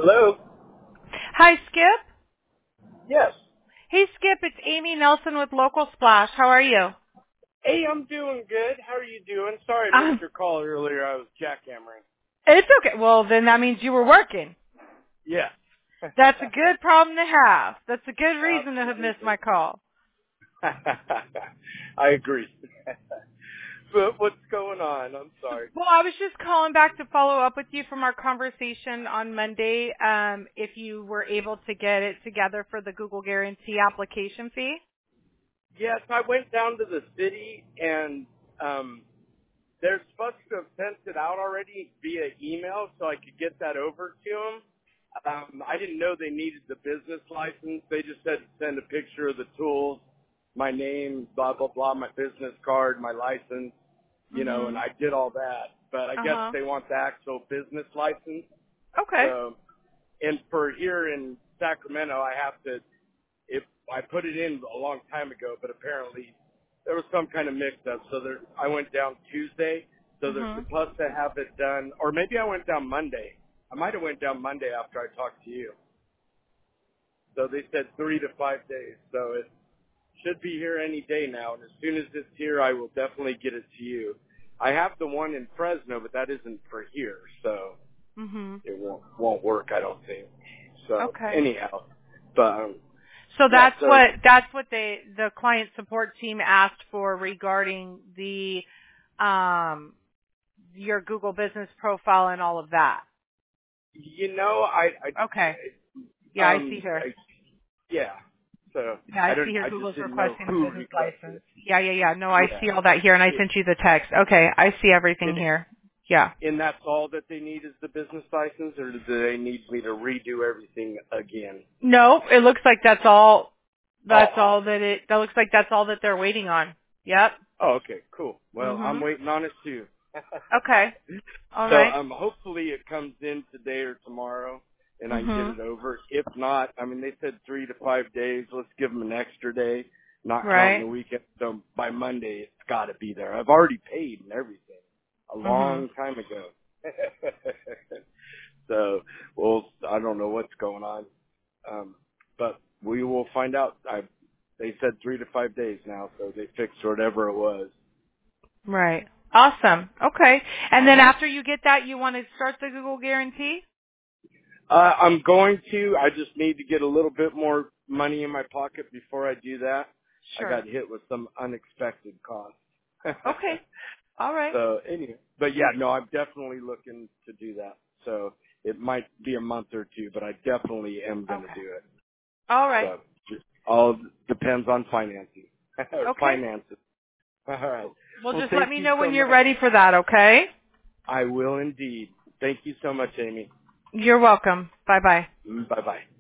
Hello? Hi, Skip. Yes. Hey, Skip. It's Amy Nelson with Local Splash. How are you? Hey, I'm doing good. How are you doing? Sorry I missed Um, your call earlier. I was jackhammering. it's okay. Well, then that means you were working. Yes. That's a good problem to have. That's a good reason to have missed Absolutely. my call. I agree. But what's going on? I'm sorry. Well, I was just calling back to follow up with you from our conversation on Monday. If you were able to get it together for the Google Guarantee application fee. Yes, I went down to the city and they're supposed to have sent it out already via email so I could get that over to them. I didn't know they needed the business license. They just said to send a picture of the tools, my name, blah, blah, blah, my business card, my license, and Mhm. I did all that. But I Uh guess huh. they want the actual business license. Okay. So, and for here in Sacramento, I have to, if I put it in a long time ago, but apparently there was some kind of mix-up. So I went down Tuesday, so they're Mhm. supposed to have it done, or maybe I went down Monday. I might have went down Monday after I talked to you. So they said 3 to 5 days. So it should be here any day now. And as soon as it's here, I will definitely get it to you. I have the one in Fresno, but that isn't for here. So Mhm. it won't work, I don't think. So Okay. anyhow, but So yeah, so that's what the client support team asked for regarding the your Google business profile and all of that. Okay. Yeah, I see here. I yeah. So Yeah, I see here I just Google's didn't know requesting a who business requested license. it. Yeah. No, I Yeah. see all that here and I It, sent you the text. Okay, I see everything and, here. Yeah. and that's all that they need is the business license, or do they need me to redo everything again? No, it looks like that's all Oh, awesome. that looks like that's all that they're waiting on. Yep. Oh, okay, cool. Well, I'm Mhm. waiting on it too. Okay. All So right. hopefully it comes in today or tomorrow, and I can get Mhm. it over. If not, I mean, they said 3 to 5 days. Let's give them an extra day, not counting the Right. weekend. So by Monday, it's got to be there. I've already paid and everything a Mhm. long time ago. So, well, I don't know what's going on, but we will find out. They said 3 to 5 days now, so they fixed whatever it was. Right. Awesome. Okay. And then after you get that, you want to start the Google guarantee? I'm going to. I just need to get a little bit more money in my pocket before I do that. I Sure. got hit with some unexpected costs. Okay. All right. So anyway, but yeah, no, I'm definitely looking to do that. So it might be a month or two, but I definitely am going to Okay. do it. All right. So just all depends on financing. Okay. Finances. All right. Well, Well, just let thank me you know so when you're much. ready for that, okay? I will indeed. Thank you so much, Amy. You're welcome. Bye-bye. Bye bye.